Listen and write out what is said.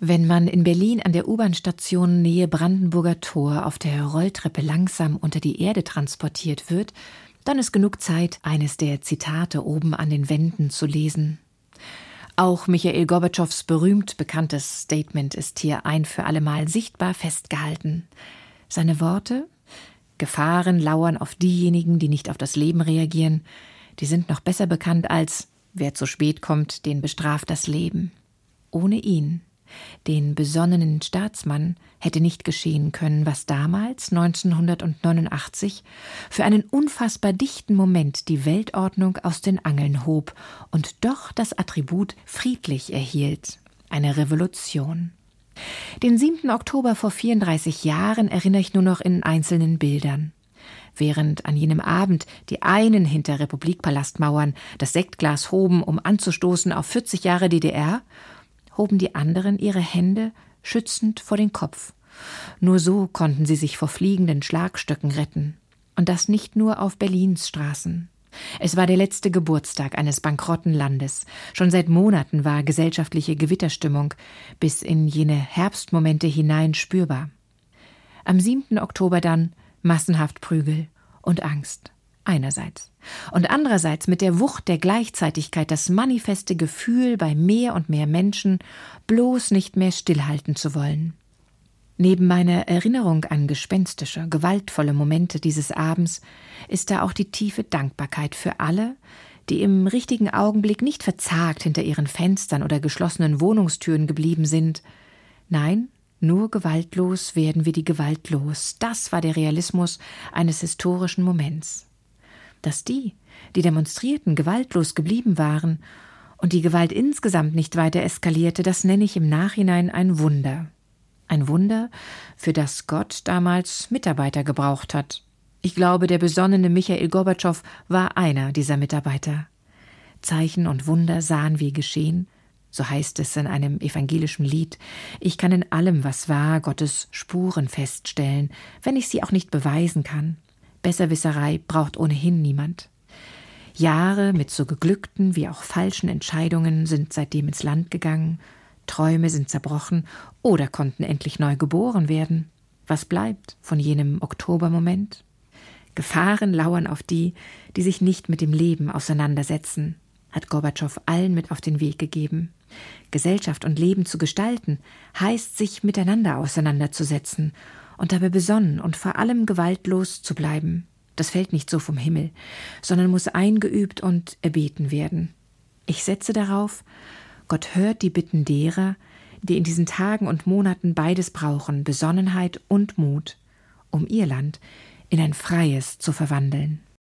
Wenn man in Berlin an der U-Bahn-Station Nähe Brandenburger Tor auf der Rolltreppe langsam unter die Erde transportiert wird, dann ist genug Zeit, eines der Zitate oben an den Wänden zu lesen. Auch Michail Gorbatschows berühmt bekanntes Statement ist hier ein für allemal sichtbar festgehalten. Seine Worte: Gefahren lauern auf diejenigen, die nicht auf das Leben reagieren, die sind noch besser bekannt als wer zu spät kommt, den bestraft das Leben. Ohne ihn, den besonnenen Staatsmann, hätte nicht geschehen können, was damals, 1989, für einen unfassbar dichten Moment die Weltordnung aus den Angeln hob und doch das Attribut friedlich erhielt: eine Revolution. Den 7. Oktober vor 34 Jahren erinnere ich nur noch in einzelnen Bildern. Während an jenem Abend die einen hinter Republikpalastmauern das Sektglas hoben, um anzustoßen auf 40 Jahre DDR, hoben die anderen ihre Hände schützend vor den Kopf. Nur so konnten sie sich vor fliegenden Schlagstöcken retten. Und das nicht nur auf Berlins Straßen. Es war der letzte Geburtstag eines bankrotten Landes. Schon seit Monaten war gesellschaftliche Gewitterstimmung bis in jene Herbstmomente hinein spürbar. Am 7. Oktober dann massenhaft Prügel und Angst einerseits. Und andererseits mit der Wucht der Gleichzeitigkeit das manifeste Gefühl bei mehr und mehr Menschen, bloß nicht mehr stillhalten zu wollen. Neben meiner Erinnerung an gespenstische, gewaltvolle Momente dieses Abends ist da auch die tiefe Dankbarkeit für alle, die im richtigen Augenblick nicht verzagt hinter ihren Fenstern oder geschlossenen Wohnungstüren geblieben sind. Nein, nur gewaltlos werden wir die Gewalt los. Das war der Realismus eines historischen Moments. Dass die demonstrierten, gewaltlos geblieben waren und die Gewalt insgesamt nicht weiter eskalierte, das nenne ich im Nachhinein ein Wunder. Ein Wunder, für das Gott damals Mitarbeiter gebraucht hat. Ich glaube, der besonnene Michail Gorbatschow war einer dieser Mitarbeiter. Zeichen und Wunder sahen wir geschehen, so heißt es in einem evangelischen Lied. Ich kann in allem, was war, Gottes Spuren feststellen, wenn ich sie auch nicht beweisen kann. Besserwisserei braucht ohnehin niemand. Jahre mit so geglückten wie auch falschen Entscheidungen sind seitdem ins Land gegangen. Träume sind zerbrochen oder konnten endlich neu geboren werden. Was bleibt von jenem Oktobermoment? Gefahren lauern auf die, die sich nicht mit dem Leben auseinandersetzen, hat Gorbatschow allen mit auf den Weg gegeben. Gesellschaft und Leben zu gestalten, heißt, sich miteinander auseinanderzusetzen und dabei besonnen und vor allem gewaltlos zu bleiben. Das fällt nicht so vom Himmel, sondern muss eingeübt und erbeten werden. Ich setze darauf, Gott hört die Bitten derer, die in diesen Tagen und Monaten beides brauchen, Besonnenheit und Mut, um ihr Land in ein freies zu verwandeln.